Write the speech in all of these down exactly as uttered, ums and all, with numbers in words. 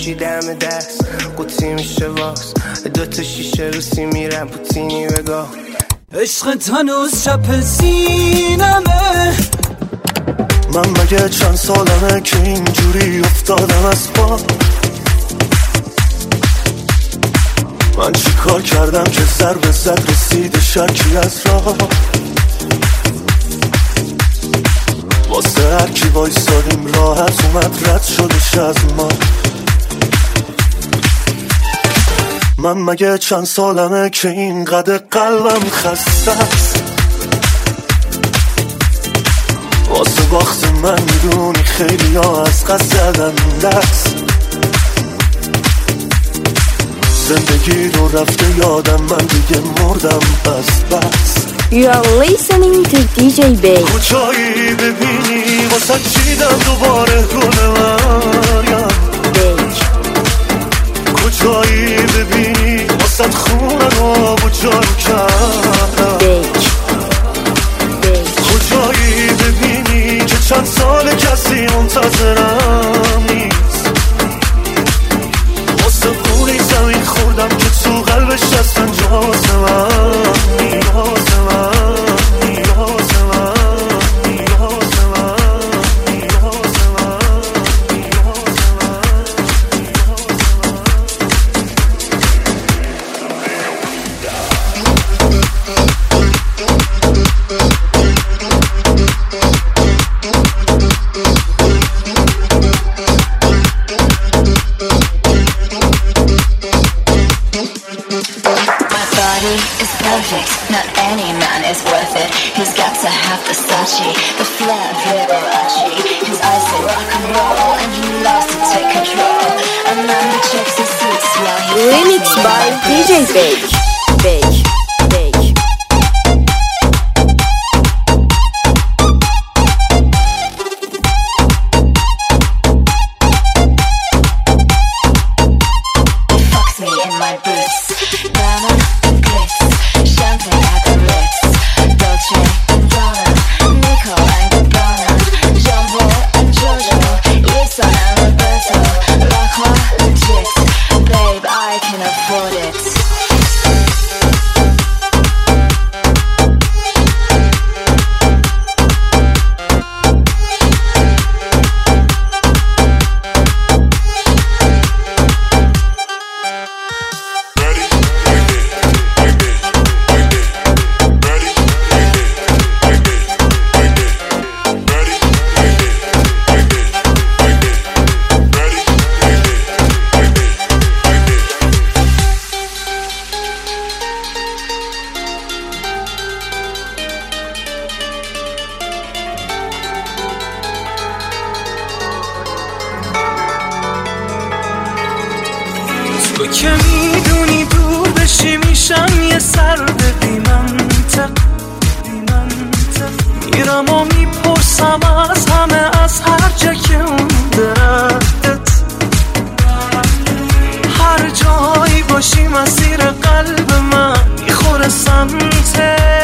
میشی دم دست قوطی میشه واس دوتا شیشه روسی میرم پوتینی بگاه عشقت هنوز چپ سینمه من مگه چند سالمه که اینجوری افتادم از پا من چی کار کردم که ضربه زد رسید شکی از راه واسه هر کی وایسادیم راحت اومد رد شدش از ما من مگه چند سالمه که اینقدر قلبم خسته است واسه باخت من میدونی خیلی ها از قصد زدن دست زندگی رو رفته یادم من دیگه مردم از بس You are listening to دی جی Bake کجایی ببینی واسه چیدم دوباره گل مریم Bake کجایی ببینی واسه خونه رو بجار کردم Bake Bake کجایی ببینی که چند سال کسی منتظرم نیست واسه خونی زمین خوردم که تو قلبش هستن جاز من نیاز من نیاز من نیاز من نیاز من نیاز Perfect, not any man is worth it. He's got to have the Versace, the flair of Liberace. His eyes say rock and roll, and he loves to take control. A man who checks his suits while he Remix by دی جی Bake Bake Bake fucks me in my boots. Glamour and glitz, champagne at the Ritz, Dolce and Gabbana, Nico and Gabbana, Jumbo and Jojo, Lisa and Roberto, La Croix legit, babe I can afford it. تو که میدونی دور بشی میشم یه سرد بی منطق میرم و میپرسم از همه از هر جا که اون درختت هر جایی باشی مسیر قلب من میخوره سمتت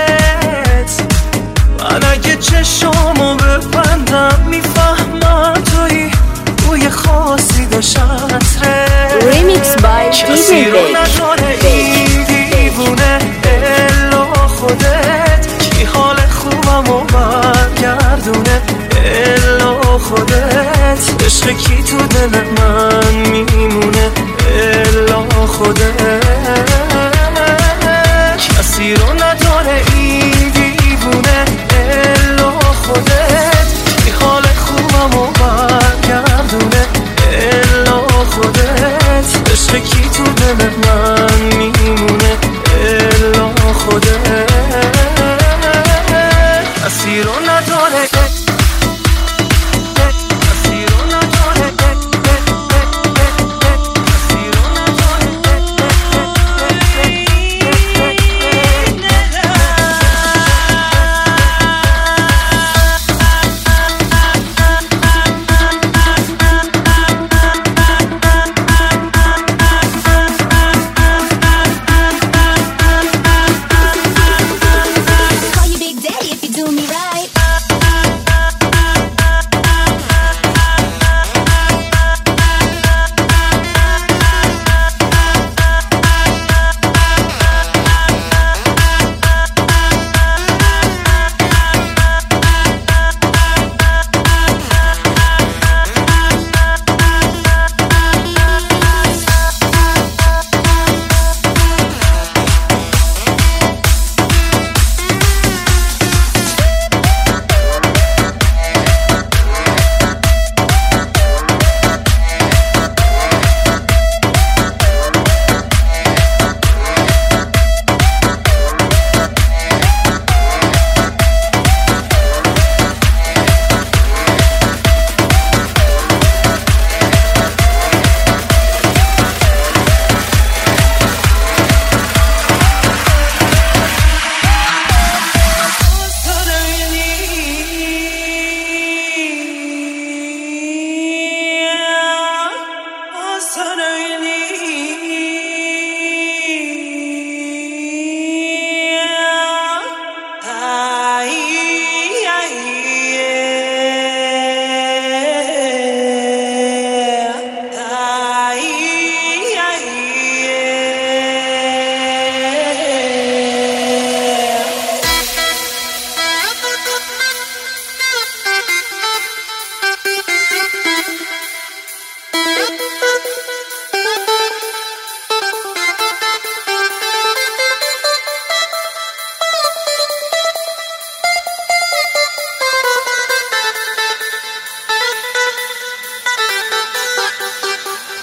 من اگه چشامو ببندم میفهمم توی بوی خاصی داشت عطره Remix by دی جی کسی رو Bake نداره این دیوونه الا خودت کی حال خوبم و برگردونه الا خودت عشق کی تو دل من میمونه الا خودت کسی رو نداره این دیوونه الا خودت کی حال خوبم و برگردونه الا خودت عشق کی تو دل من میمونه الا خودت کسی رو نداره کسی رو نداره کسی رو نداره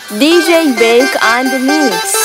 دی جی Bake and Mix.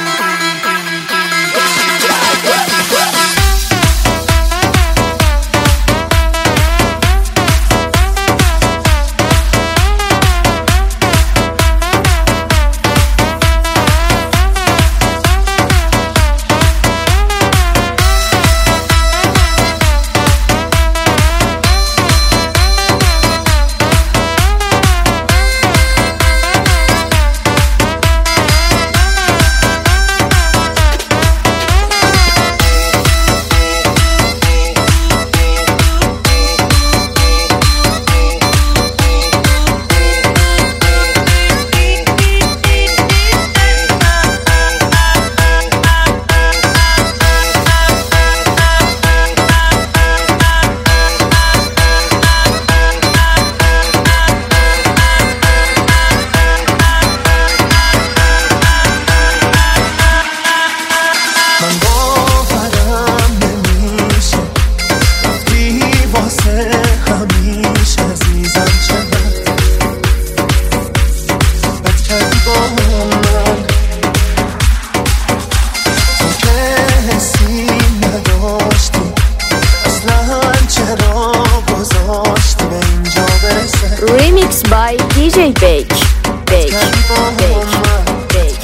Remix by دی جی Bake. Bake. Bake. Bake.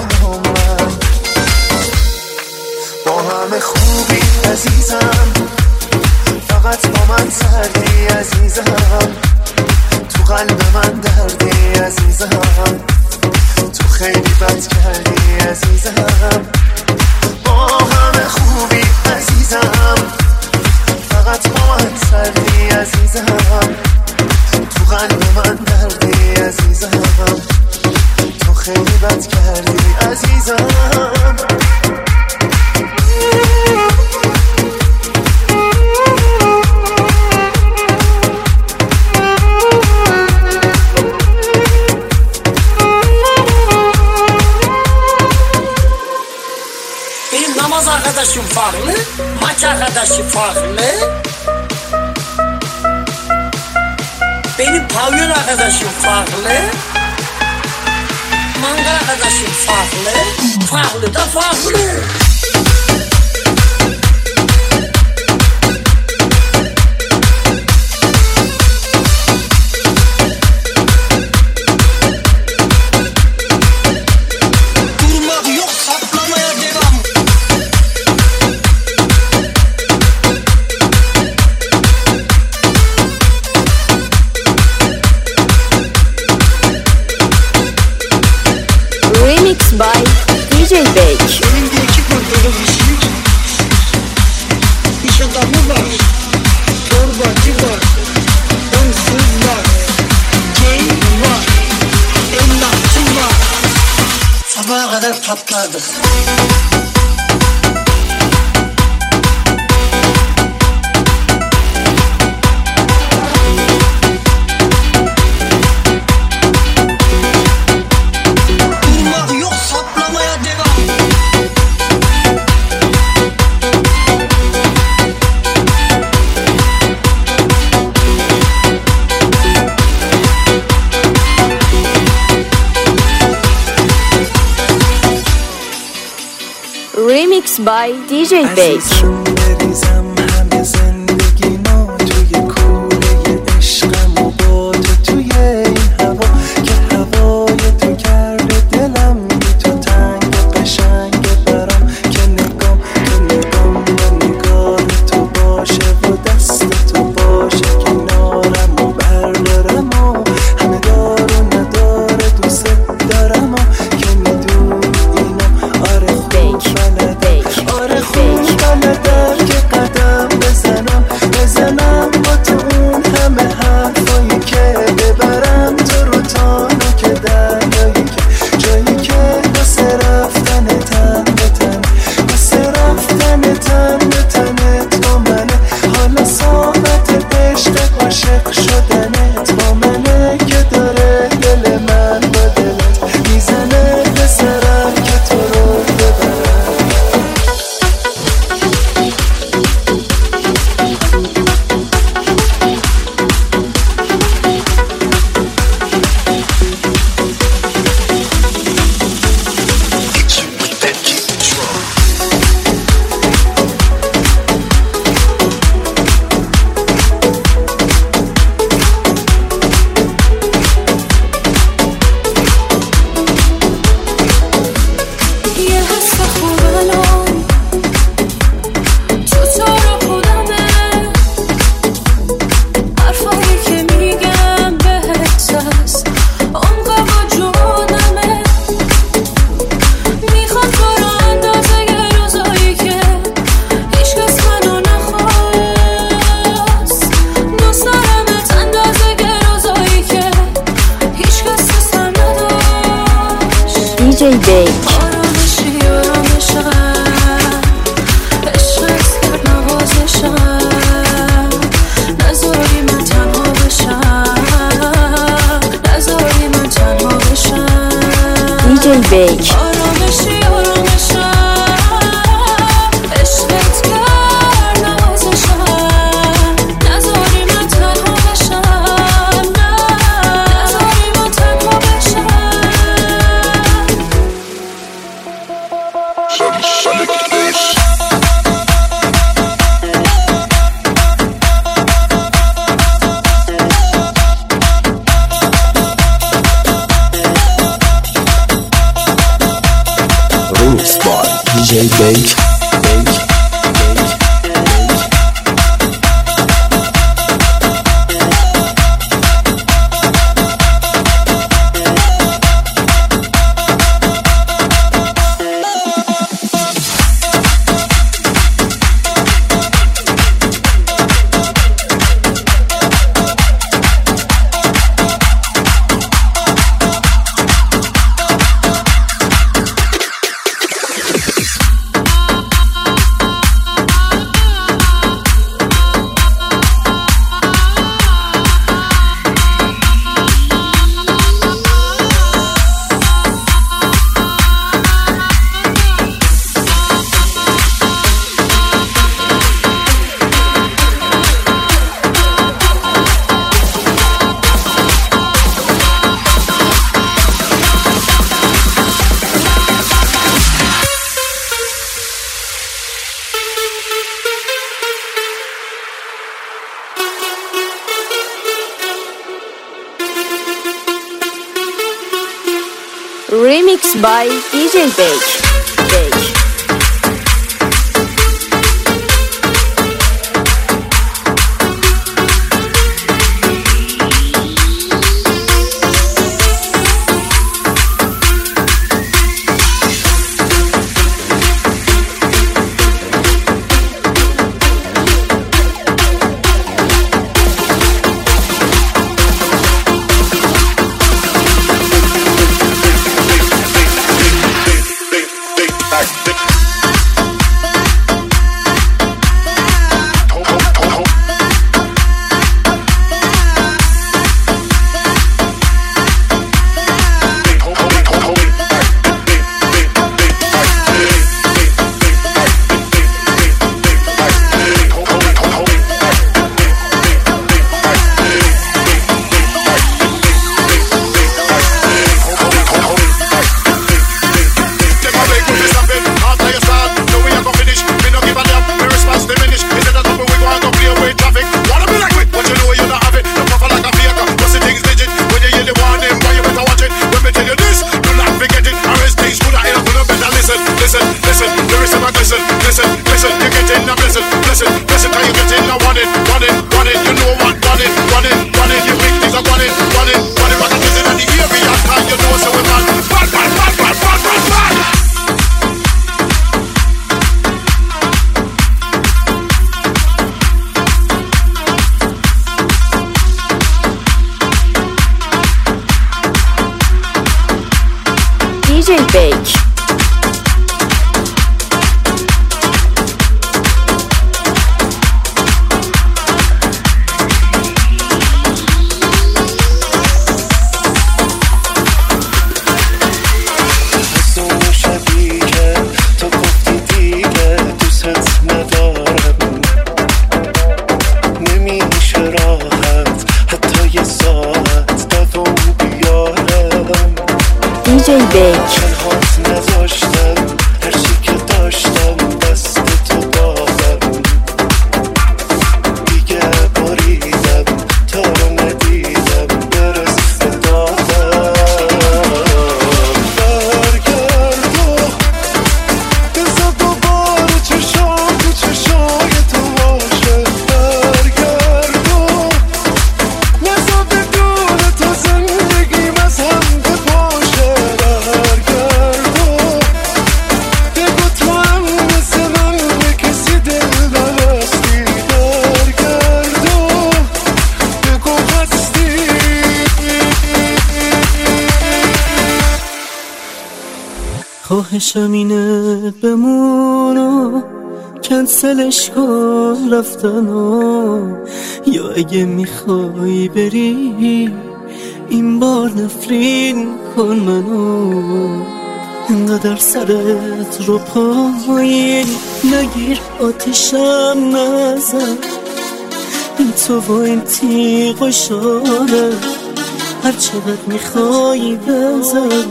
با همه خوبی عزیزم، فقط با من سردی عزیزم، تو قلب من دردی عزیزم، تو خیلی بد کردی عزیزم. با همه خوبی عزیزم، فقط با من سردی عزیزم، تو قلب من دردی عزیزم، تو خیلی بد کردی عزیزم. Benim namaz arkadaşım farklı, maç arkadaşı farklı. Benim pavyon arkadaşım farklı, mangal arkadaşım farklı, farklı da farklı. Durmak yok, saplamaya devam. Remix by دی جی Bake. Benim bir iki kurtulum işlik, iş adamı var, torbacı var, hırsız var, gay var, emlakçı var. Sabaha kadar patladık. Durmak yok, saplamaya devam. Remix by دی جی Bake. عزیزم بریزم همه زندگی ما توی کوره عشقم و با تو توی این هوا، که هوای تو کرده دلم بی تو تنگ قشنگ برام، که نگام تو نگام و نگاه تو باشه و دست تو باشه کنارم و بردارم و همه دار و نداره دوست دارم و که میدونی اینو آره خوب بلدم، آره خوب بلدم که قدم جی بیک. آرامشی آرامشم عشقت کرد نوازشم نذاری من تنها بشم نذاری من تنها بشم دی جی بیک. آرامشی آرامشم عشقت کرد نوازشم نذاری من تنها بشم نذاری من تنها بشم. Remix by دی جی بیک. Remix by دی جی بیک. بیک. دی جی بیک. دی جی بیک. خواهشم اینه بمونو کنسلش کن رفتنو، یا اگه میخوای بری این بار نفرین کن منو. انقدر سرت رو پایین نگیر آتیشم نزن، این تو و این تیغ و شاره هر چقدر میخوایی بزن.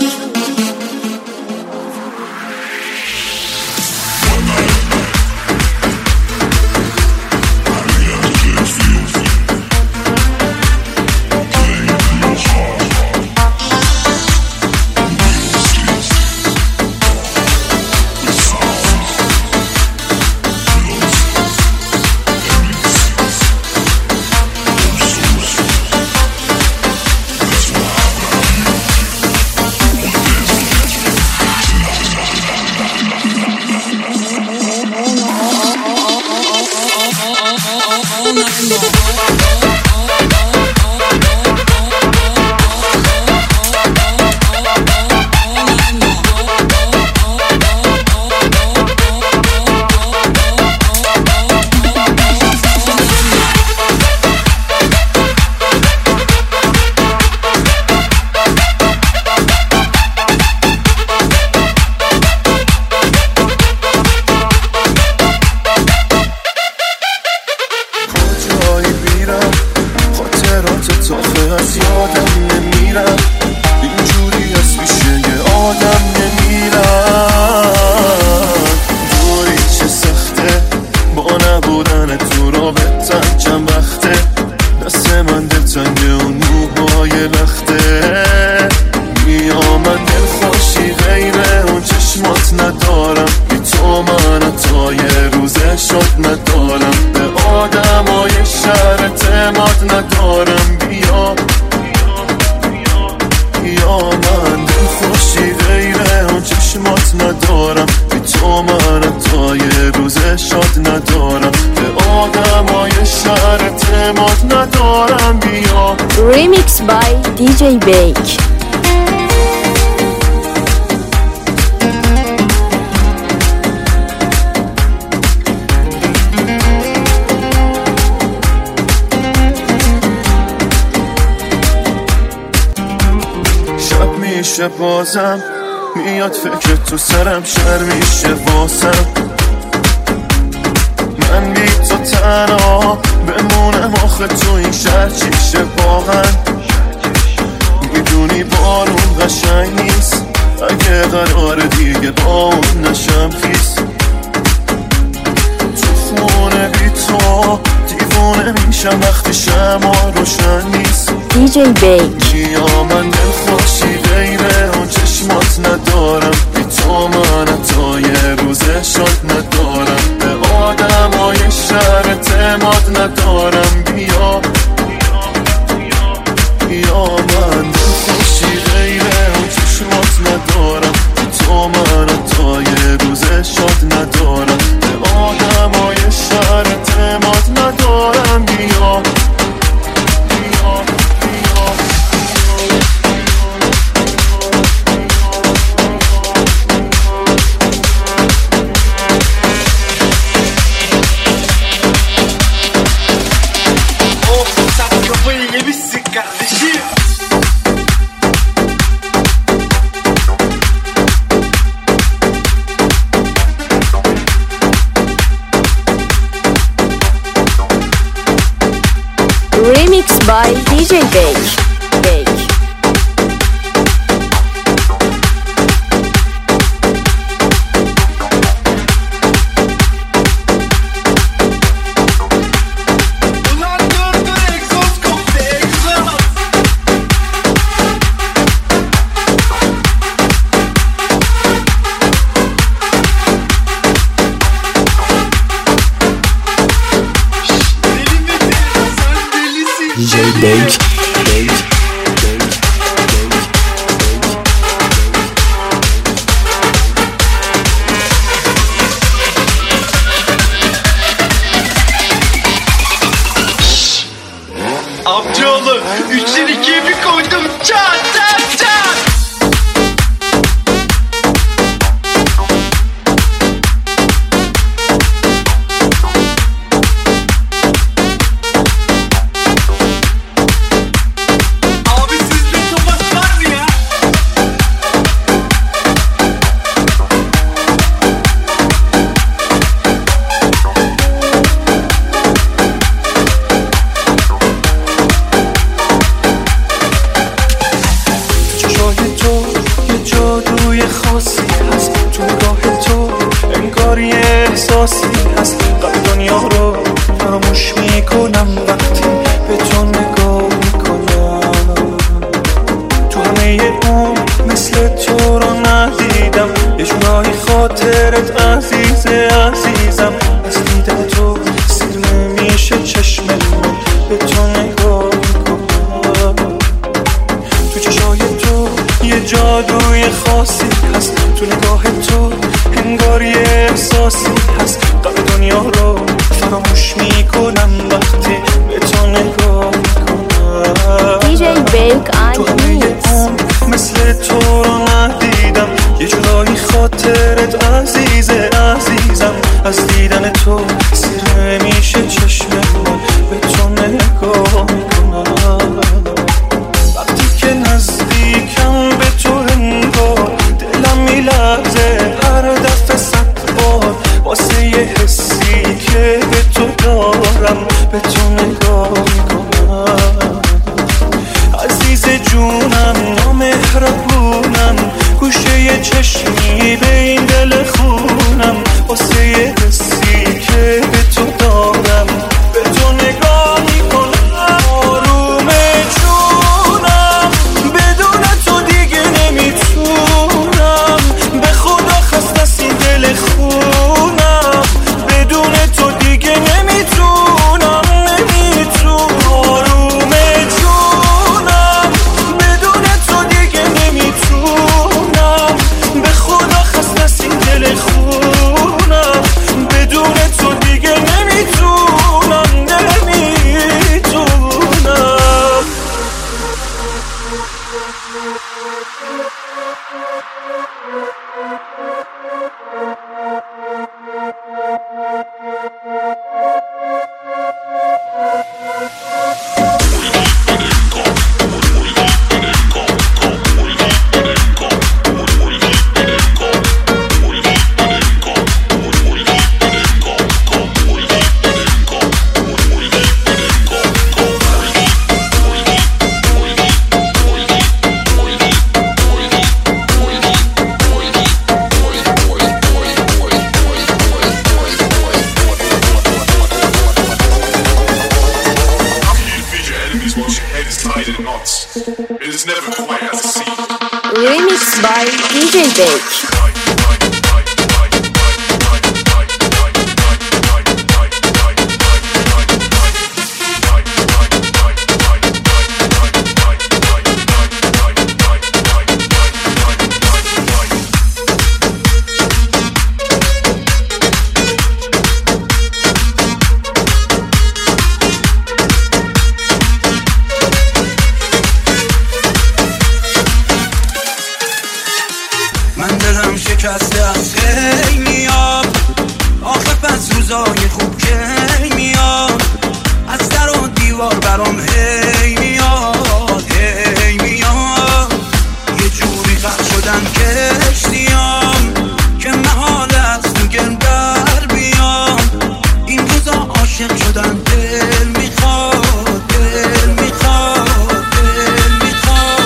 Remix by دی جی Bake. شب میشه بازم میاد فکر تو سرم، شر میشه واسم من بی تو تنها بمونم آخه تو این شهر چیشه واقعا. میدونی بارون قشنگ نیست اگه قرار دیگه با اون نشم خیس. تو خونه بی تو دیوونه میشم وقتی شما روشن نیست. دی جی Bake. یا من دلخوشی غیره اون چشمات ندارم، بی تو من حتی یه روزه شاد ندارم، به آدم های شهر اعتماد ندارم. بیا یا من دلخوشی غیره اون چشمات ندارم، بی تو من حتی یه روزه شاد ندارم، به آدم های شهر اعتماد ندارم. بیا Remix by دی جی Bake. Bake. دی جی Bake. Bake. Amcaoğlu üçten ikiye bir koydum. Çat çat çat. یه جورایی خاطرت عزیزه عزیزم، از دیدن تو سیر نمیشه چشم من به تو نگاه میکنم. تو چشای تو یه جادوی خاصی هست، تو نگاه تو انگار یه احساسی هست. قلب دنیا رو فراموش میکنم وقتی به تو نگاه میکنم. دیجی بیک تو آن همه میکس. عمر مثل تو رو ندیدم، یه جورایی خاطرت عزیزه عزیزم، از دیدن تو سیر نمیشه چشم من به تو نگاه میکنم. وقتی که نزدیکم به تو انگار دلم میلرزه هر دفعه صد بار، واسه یه حسی که به تو دارم به تو نگاه میکنم. عزیز جونم نامهربونم، گوشه یه چشمی به این دل خونم، واسه یه حسی که به تو دارم به تو نگاه میکنم. آروم جونم بدون تو دیگه نمیتونم، به خدا خسته از این دل خونم، بدون تو دیگه نمیتونم نمیتونم. آروم جونم بدون تو دیگه نمیتونم، به خدا خسته از این دل خونم، بدون تو دیگه نمیتونم نمیتونم. Remix by دیجی بیک. شکسته از کی میاد آخه پس روزای خوب کی میاد، از در و دیوار برام هی میاد هی میاد. یه جوری غرق شدن کشتیام که محال است تو گل در بیام. این روزا عاشق شدن دل میخواد دل میخواد دل میخواد.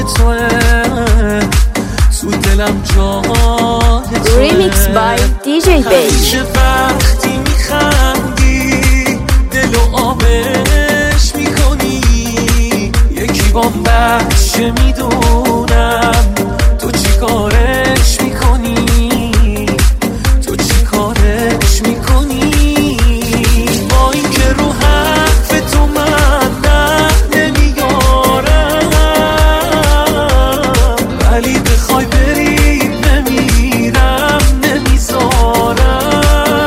توه تو دلم جای توه. Remix by دی جی بیک. همیشه وقتی میخندی دلو آبش میکنی، یکی با بخشه میدونم تو چی کارش میکنی، تو چی کارش میکنی. با این که رو حرف تو من نه نمیارم، ولی بخوای بری نمیرم نمیذارم.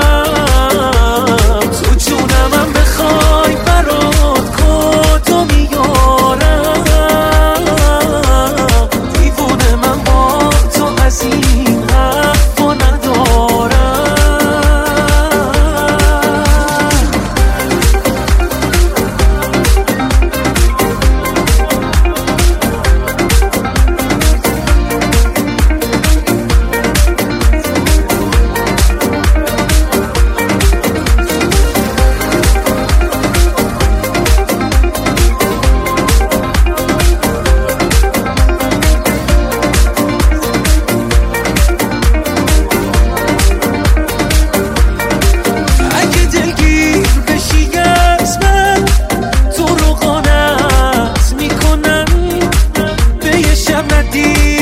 تو جونمم بخوای برات کدو میارم، دیوونه من با تو از این حرفا ندارم. اگه دلگیر بشی از من تو رو قانت میکنم، به یه شب ندی